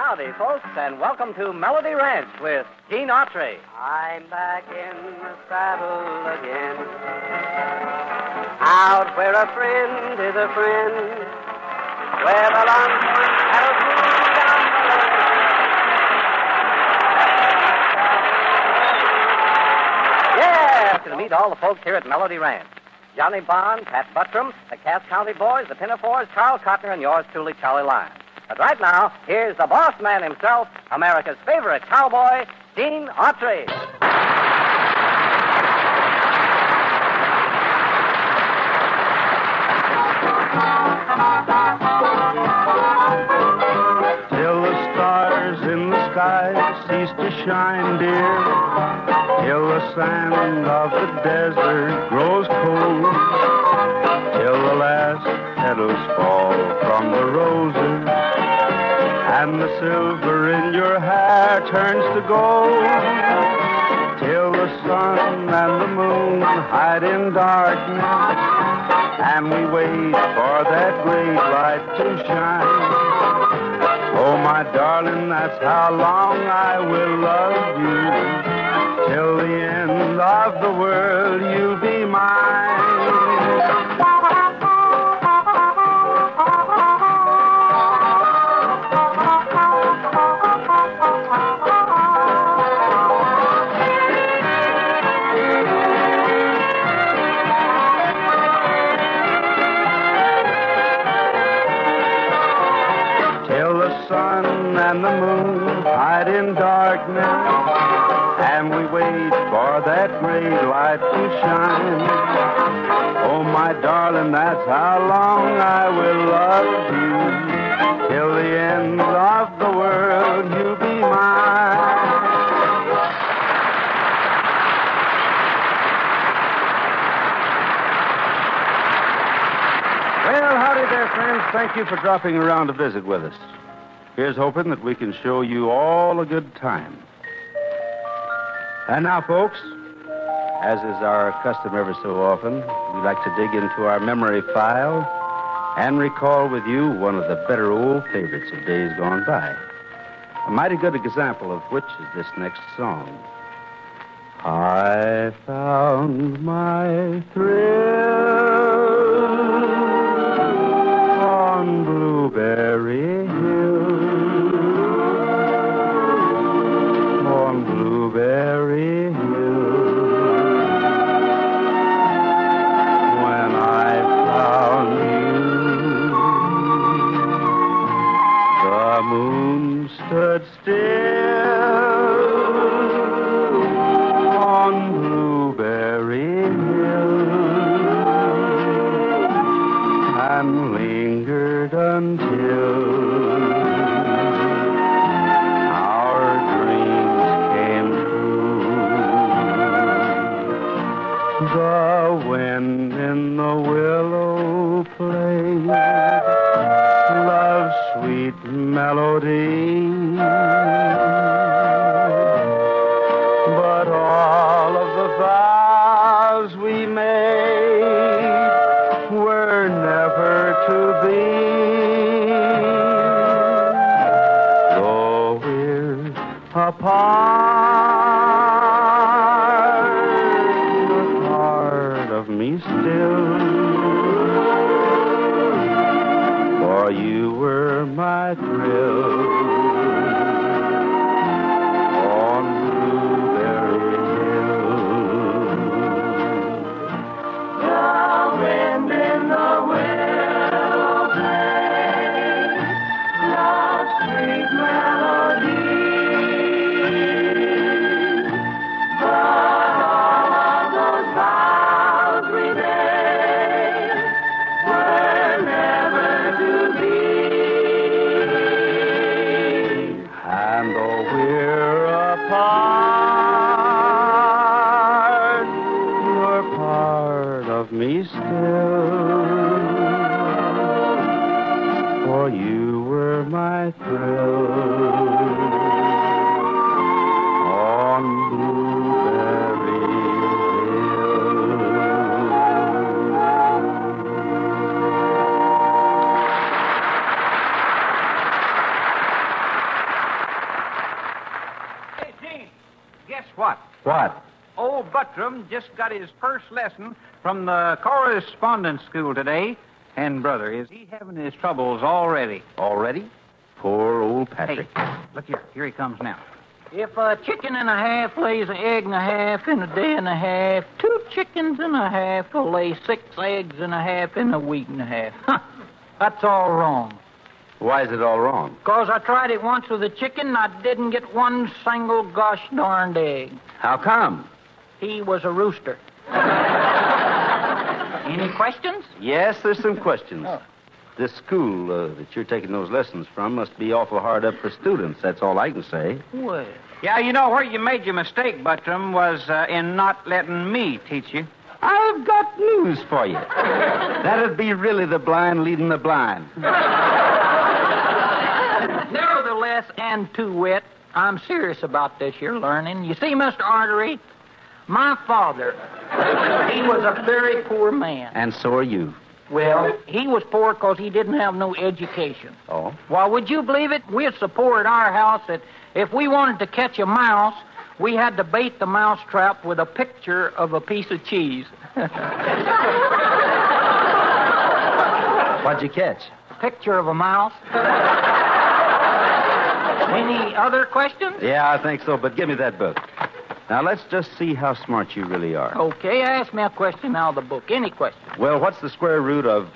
Howdy, folks, and welcome to Melody Ranch with Gene Autry. I'm back in the saddle again, out where a friend is a friend, where the lonesome cattle move down the lane. Yes, to meet all the folks here at Melody Ranch. Johnny Bond, Pat Buttram, the Cass County Boys, the Pinafores, Carl Cotner, and yours truly, Charlie Lyons. But right now, here's the boss man himself, America's favorite cowboy, Gene Autry. Till the stars in the sky cease to shine, dear, till the sand of the desert grows cold, till the last petals fall from the roses, and the silver in your hair turns to gold, till the sun and the moon hide in darkness, and we wait for that great light to shine. Oh, my darling, that's how long I will love you, till the end of the world you'll be mine. And the moon hide in darkness, and we wait for that great light to shine. Oh, my darling, that's how long I will love you, till the end of the world you'll be mine. Well, howdy there, friends. Thank you for dropping around to visit with us. Here's hoping that we can show you all a good time. And now, folks, as is our custom ever so often, we like to dig into our memory file and recall with you one of the better old favorites of days gone by. A mighty good example of which is this next song. I found my thrill on Blueberry Hill. On Blueberry Hill, when I found you, the moon stood still on Blueberry Hill and lingered until the wind in the willow played love's sweet melody, but all of the vows we made were never to be. Though we're apart, me still, for you were my thrill on Blueberry Hill. The wind in the willow played love's sweet melody, Buttram just got his first lesson from the correspondence school today. And, brother, is he having his troubles already? Already? Poor old Patrick. Hey, look here. Here he comes now. If a chicken and a half lays an egg and a half in a day and a half, 2 chickens and a half will lay 6 eggs and a half in a week and a half. Huh. That's all wrong. Why is it all wrong? 'Cause I tried it once with a chicken and I didn't get one single gosh darned egg. How come? He was a rooster. Any questions? Yes, there's some questions. This school that you're taking those lessons from must be awful hard up for students. That's all I can say. Well. Yeah, you know where you made your mistake, Buttram, was in not letting me teach you. I've got news for you. That'd be really the blind leading the blind. Nevertheless, and to wit, I'm serious about this here learning. You see, Mr. Artery, my father, he was a very poor man. And so are you. Well, he was poor because he didn't have no education. Oh? Well, would you believe it? We're so poor at our house that if we wanted to catch a mouse, we had to bait the mouse trap with a picture of a piece of cheese. What'd you catch? A picture of a mouse. Any other questions? Yeah, I think so, but give me that book. Now, let's just see how smart you really are. Okay, ask me a question out of the book. Any question. Well, what's the square root of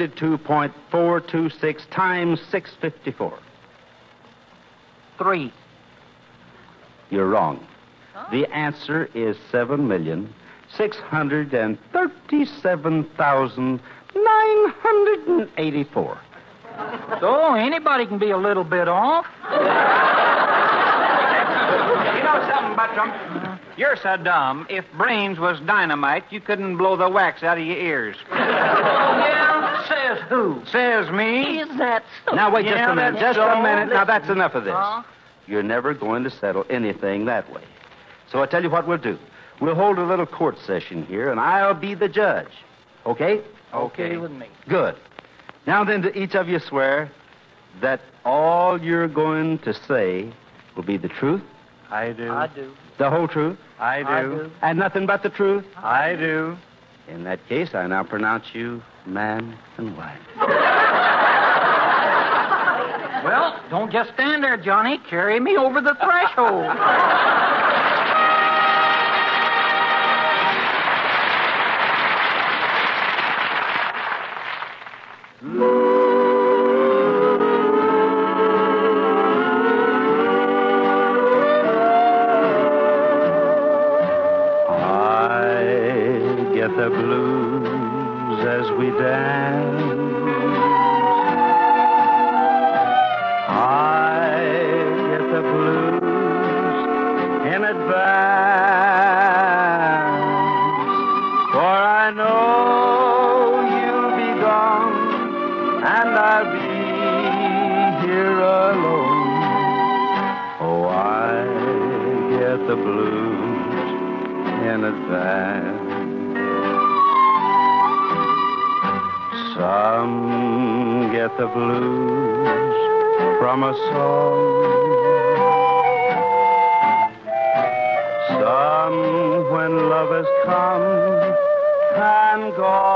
72.426 times 654? 3. You're wrong. The answer is 7,637,984. So anybody can be a little bit off. You know something, Buttram? You're so dumb. If brains was dynamite, you couldn't blow the wax out of your ears. Yeah? Says who? Says me. Is that so? Now, wait just a minute. Just a minute. Now, that's enough of this. Huh? You're never going to settle anything that way. So I tell you what we'll do. We'll hold a little court session here, and I'll be the judge. Okay? Okay with me. Good. Now then, to each of you swear that all you're going to say will be the truth. I do. I do. The whole truth. I do. And nothing but the truth. I do. In that case, I now pronounce you man and wife. Well, don't just stand there, Johnny. Carry me over the threshold. The blues as we dance. I get the blues in advance, for I know you'll be gone and I'll be here alone. Oh, I get the blues in advance. Some get the blues from a song. Some when love has come and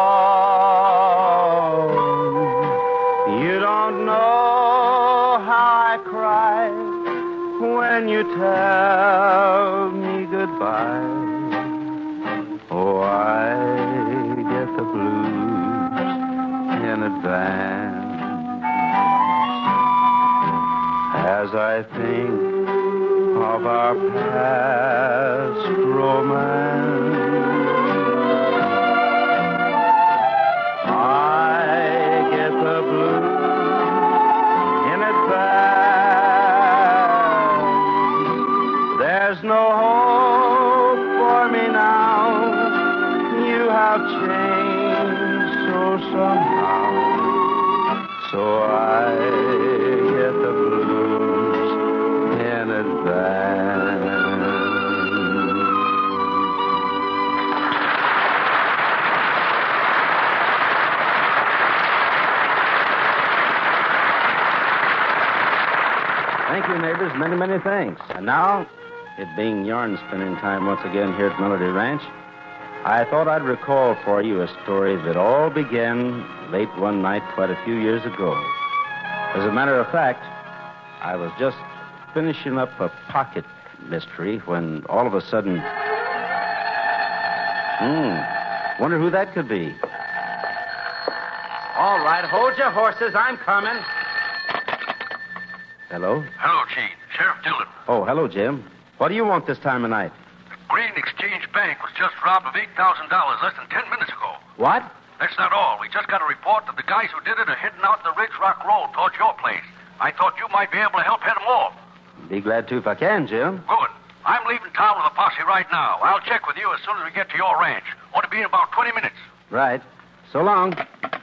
gone. You don't know how I cry when you tell me goodbye. Oh, I get the blues in advance as I think of our past romance. I get the blues in advance. There's no hope for me now. You have changed so somehow. So I get the blues in advance. Thank you, neighbors. Many, many thanks. And now, it being yarn spinning time once again here at Melody Ranch, I thought I'd recall for you a story that all began late one night quite a few years ago. As a matter of fact, I was just finishing up a pocket mystery when all of a sudden... wonder who that could be. All right, hold your horses. I'm coming. Hello? Hello, Gene. Sheriff Dillon. Oh, hello, Jim. What do you want this time of night? Green Exchange Bank was just robbed of $8,000 less than 10 minutes ago. What? That's not all. We just got a report that the guys who did it are heading out the Ridge Rock Road towards your place. I thought you might be able to help head them off. Be glad to if I can, Jim. Good. I'm leaving town with a posse right now. I'll check with you as soon as we get to your ranch. Ought to be in about 20 minutes. Right. So long.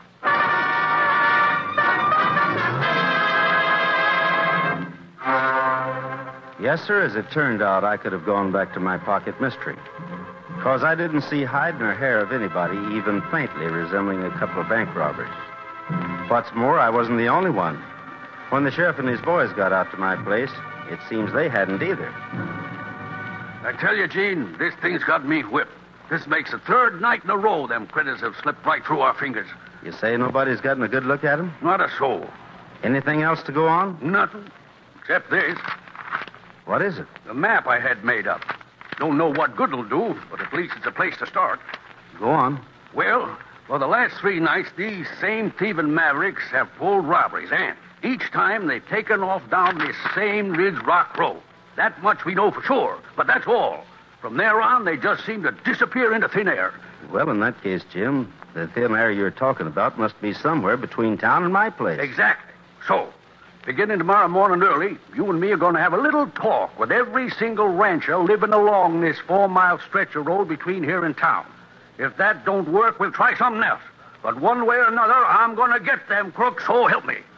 Yes, sir. As it turned out, I could have gone back to my pocket mystery. Because I didn't see hide nor hair of anybody even faintly resembling a couple of bank robbers. What's more, I wasn't the only one. When the sheriff and his boys got out to my place, it seems they hadn't either. I tell you, Gene, this thing's got me whipped. This makes the third night in a row them critters have slipped right through our fingers. You say nobody's gotten a good look at him? Not a soul. Anything else to go on? Nothing. Except this. What is it? The map I had made up. Don't know what good it'll do, but at least it's a place to start. Go on. Well, for the last 3 nights, these same thieving mavericks have pulled robberies, and each time they've taken off down this same Ridge Rock Road. That much we know for sure, but that's all. From there on, they just seem to disappear into thin air. Well, in that case, Jim, the thin air you're talking about must be somewhere between town and my place. Exactly. So, beginning tomorrow morning early, you and me are going to have a little talk with every single rancher living along this 4-mile stretch of road between here and town. If that don't work, we'll try something else. But one way or another, I'm going to get them crooks, so help me.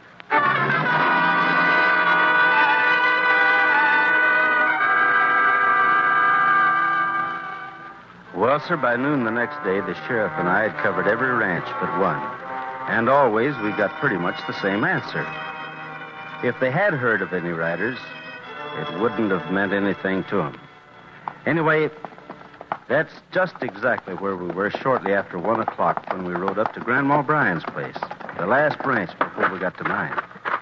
Well, sir, by noon the next day, the sheriff and I had covered every ranch but one. And always we got pretty much the same answer. If they had heard of any riders, it wouldn't have meant anything to them. Anyway, that's just exactly where we were shortly after 1 o'clock when we rode up to Grandma O'Brien's place, the last ranch before we got to mine.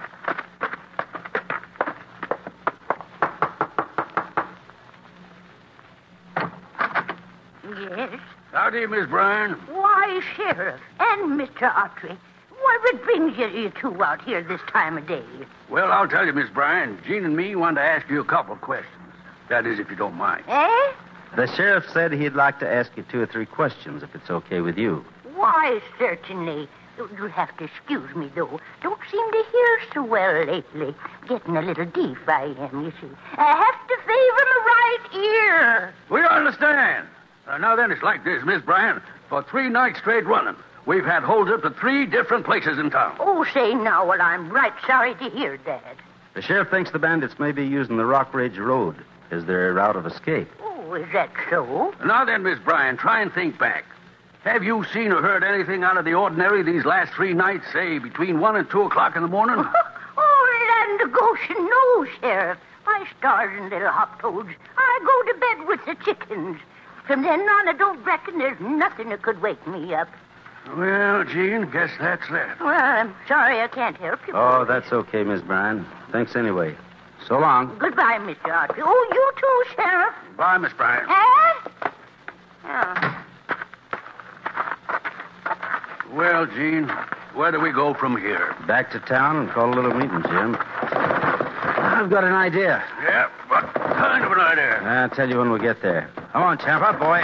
Yes? Howdy, Miss Bryan. Why, Sheriff and Mr. Autry, what brings you two out here this time of day? Well, I'll tell you, Miss Bryan, Gene and me want to ask you a couple of questions. That is, if you don't mind. Eh? The sheriff said he'd like to ask you 2 or 3 questions, if it's okay with you. Why, certainly. You'll have to excuse me, though. Don't seem to hear so well lately. Getting a little deaf, I am, you see. I have to favor my right ear. We understand. Now then, it's like this, Miss Bryan. For 3 nights straight running, we've had holds up to 3 different places in town. Oh, say now, well, I'm right sorry to hear that. The sheriff thinks the bandits may be using the Rock Ridge Road as their route of escape. Oh, is that so? Now then, Miss Bryan, try and think back. Have you seen or heard anything out of the ordinary these last 3 nights, say, between 1 and 2 o'clock in the morning? Oh, land of Goshen, no, Sheriff. My stars and little hop toads. I go to bed with the chickens. From then on, I don't reckon there's nothing that could wake me up. Well, Gene, guess that's that. Well, I'm sorry I can't help you. Oh, boys. that's okay, Miss Bryan. Thanks anyway. So long. Goodbye, Mr. Autry. Oh, you too, Sheriff. Bye, Miss Bryan. Eh? Oh. Well, Gene, where do we go from here? Back to town and call a little meeting, Jim. I've got an idea. Yeah, what kind of an idea? I'll tell you when we get there. Come on, champ. Up, boy.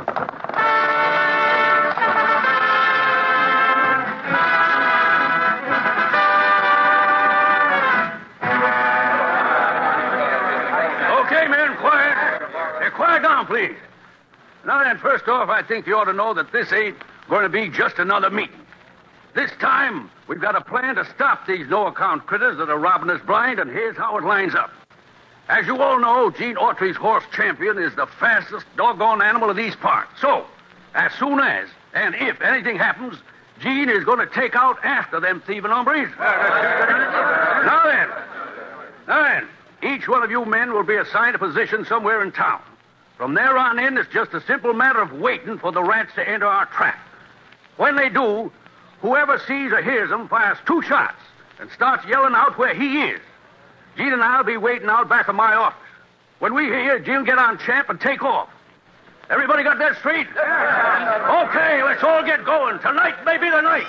Okay, men, quiet. Hey, quiet down, please. Now then, first off, I think you ought to know that this ain't going to be just another meeting. This time, we've got a plan to stop these no-account critters that are robbing us blind, and here's how it lines up. As you all know, Gene Autry's horse Champion is the fastest doggone animal of these parts. So, as soon as, and if anything happens, Gene is going to take out after them thieving hombres. Now then, Each one of you men will be assigned a position somewhere in town. From there on in, it's just a simple matter of waiting for the rats to enter our trap. When they do, whoever sees or hears them fires 2 shots and starts yelling out where he is. Gene and I'll be waiting out back of my office. When we hear, Gene get on Champ and take off. Everybody got that straight? Okay, let's all get going. Tonight may be the night.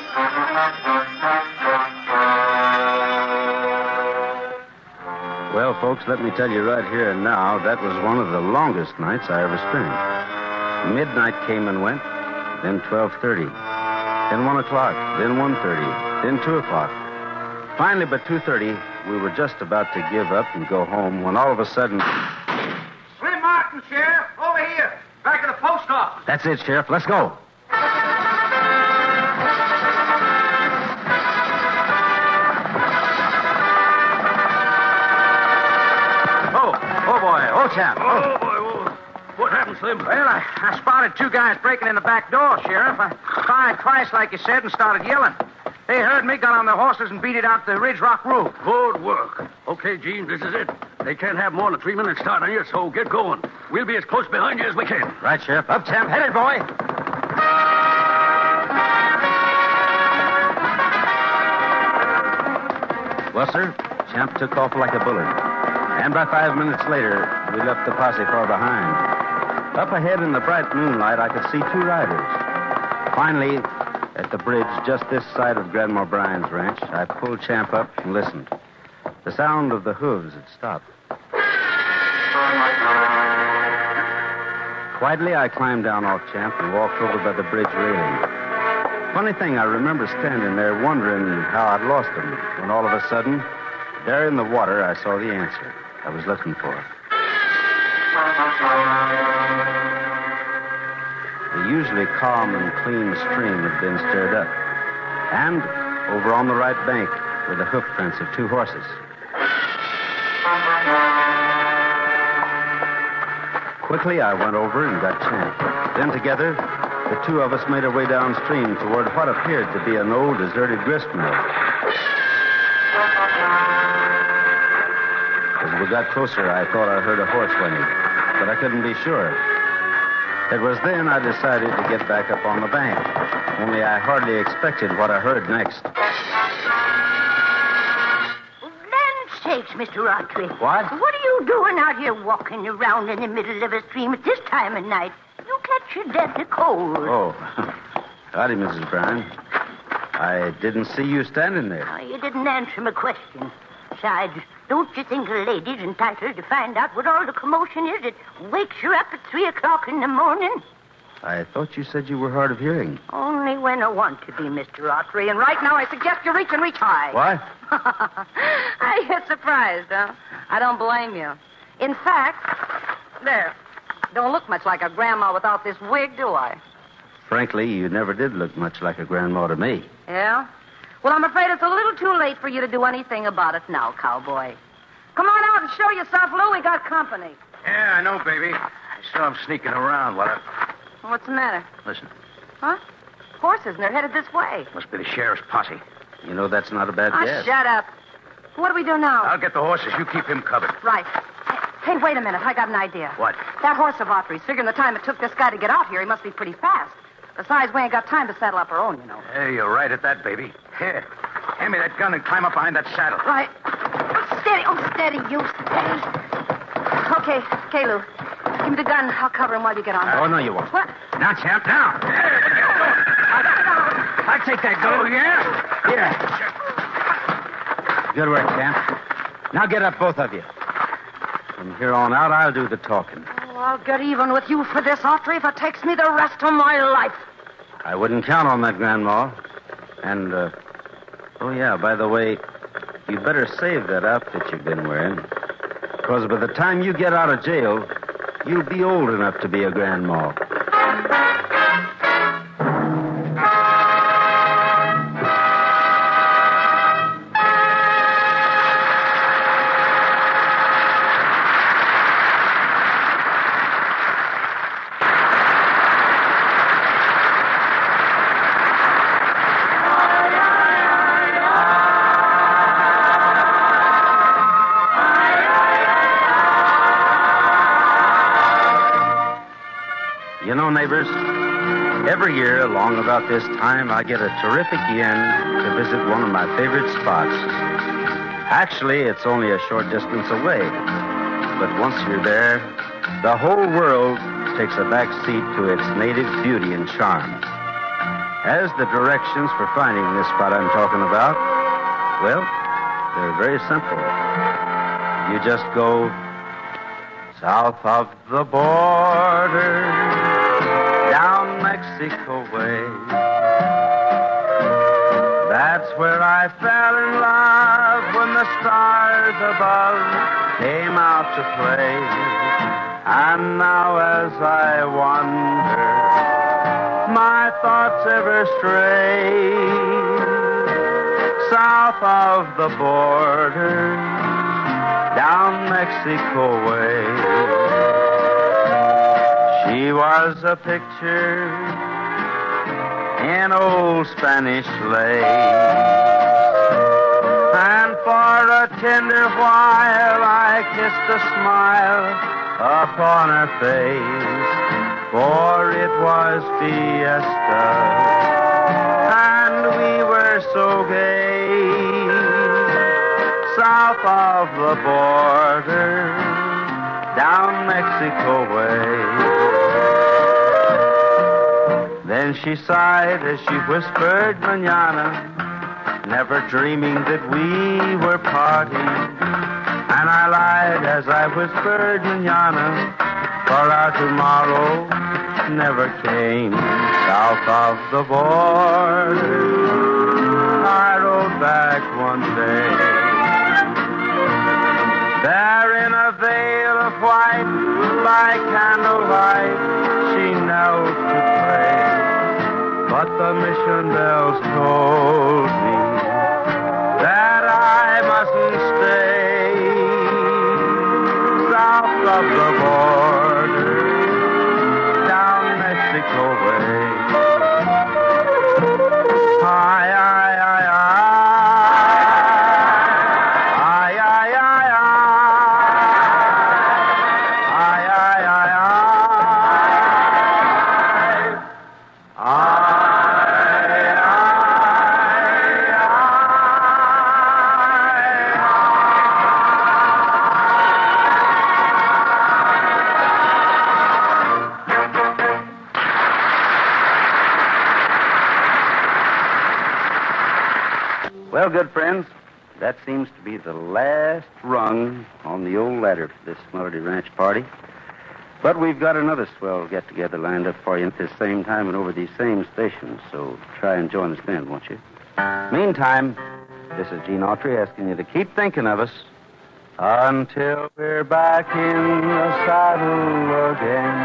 Well, folks, let me tell you right here and now, that was one of the longest nights I ever spent. Midnight came and went, then 12:30, then 1 o'clock, then 1:30, then 2 o'clock. Finally, by 2:30, we were just about to give up and go home when all of a sudden... Slim Martin, Sheriff, over here, back at the post office. That's it, Sheriff. Let's go. Oh, boy. Oh, Champ. Oh, boy. Oh. What happened, Slim? Well, I spotted 2 guys breaking in the back door, Sheriff. I fired twice, like you said, and started yelling. They heard me, got on their horses, and beat it out the Ridge Rock Road. Good work. Okay, Gene, this is it. They can't have more than 3 minutes start on you, so get going. We'll be as close behind you as we can. Right, Sheriff. Up, Champ. Headed, boy. Well, sir, Champ took off like a bullet. And by 5 minutes later, we left the posse far behind. Up ahead in the bright moonlight, I could see 2 riders. Finally, at the bridge just this side of Grandma Bryan's ranch, I pulled Champ up and listened. The sound of the hooves had stopped. Quietly, I climbed down off Champ and walked over by the bridge railing. Funny thing, I remember standing there wondering how I'd lost him, when all of a sudden, there in the water, I saw the answer I was looking for. The usually calm and clean stream had been stirred up. And over on the right bank were the hoof prints of 2 horses. Quickly, I went over and got Champ. Then together, the 2 of us made our way downstream toward what appeared to be an old deserted grist mill. As we got closer, I thought I heard a horse whinny, but I couldn't be sure. It was then I decided to get back up on the bank, only I hardly expected what I heard next. Land sakes, Mr. Autry. What? What are you doing out here walking around in the middle of a stream at this time of night? You catch your death of cold. Oh, howdy, Mrs. Bryan. I didn't see you standing there. Oh, you didn't answer my question. Besides, don't you think a lady's entitled to find out what all the commotion is that wakes her up at 3 o'clock in the morning? I thought you said you were hard of hearing. Only when I want to be, Mr. Autry. And right now, I suggest you reach and reach high. What? Are you surprised, huh? I don't blame you. In fact, there. Don't look much like a grandma without this wig, do I? Frankly, you never did look much like a grandma to me. Yeah? Well, I'm afraid it's a little too late for you to do anything about it now, cowboy. Come on out and show yourself, Lou. We got company. Yeah, I know, baby. I saw him sneaking around while What's the matter? Listen, Huh? Horses, and they're headed this way. must be the sheriff's posse. You know, that's not a bad guess. Shut up. What do we do now? I'll get the horses. You keep him covered. Right. Hey, wait a minute. I got an idea. What? That horse of Autry's, figuring the time it took this guy to get out here, he must be pretty fast. Besides, we ain't got time to saddle up our own, you know. Hey, you're right at that, baby. Here, hand me that gun and climb up behind that saddle. Right. Steady. Oh, steady, you. Steady. Okay, Lou. Give me the gun. I'll cover him while you get on. Oh, no, you won't. What? Now, Champ, now. I'll take that gun. Oh, yeah? Here. Good work, Champ. Now get up, both of you. From here on out, I'll do the talking. Oh, I'll get even with you for this, Autry, if it takes me the rest of my life. I wouldn't count on that, Grandma. And, oh, yeah, by the way, you'd better save that outfit you've been wearing. Because by the time you get out of jail, you'll be old enough to be a grandma. know, neighbors, every year along about this time, I get a terrific yen to visit one of my favorite spots. Actually, it's only a short distance away. But once you're there, the whole world takes a back seat to its native beauty and charm. As the directions for finding this spot I'm talking about, well, they're very simple. You just go south of the border, down Mexico way. That's where I fell in love when the stars above came out to play. And now as I wander, my thoughts ever stray south of the border, down Mexico way. She was a picture in old Spanish lace, and for a tender while I kissed a smile upon her face, for it was fiesta, and we were so gay, south of the border, down Mexico way. Then she sighed as she whispered mañana, never dreaming that we were parting. And I lied as I whispered mañana, for our tomorrow never came. South of the border, I rode back one day. There in a veil of white, by candlelight, she knelt to pray. But the mission bells told me that I mustn't stay south of the border, down Mexico way. Aye, aye, aye, aye, aye, aye, aye, aye, aye, aye, aye. Well, good friends, that seems to be the last rung on the old ladder for this Melody Ranch party. But we've got another swell get-together lined up for you at this same time and over these same stations, so try and join us then, won't you? Meantime, this is Gene Autry asking you to keep thinking of us until we're back in the saddle again.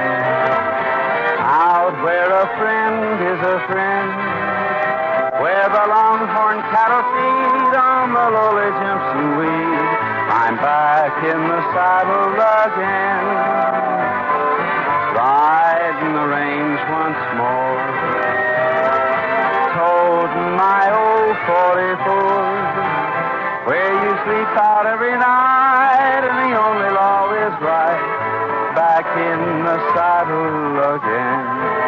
Out where a friend is a friend, where the longhorn cattle feed on the lowly Jimson weed, I'm back in the saddle again, riding the range once more, toting my old 44, where you sleep out every night and the only law is right, back in the saddle again.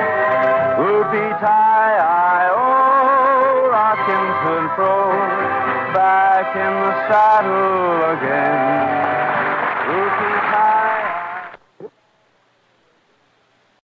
Whoopie-tie-I-O, rocking to and fro, back in the saddle again.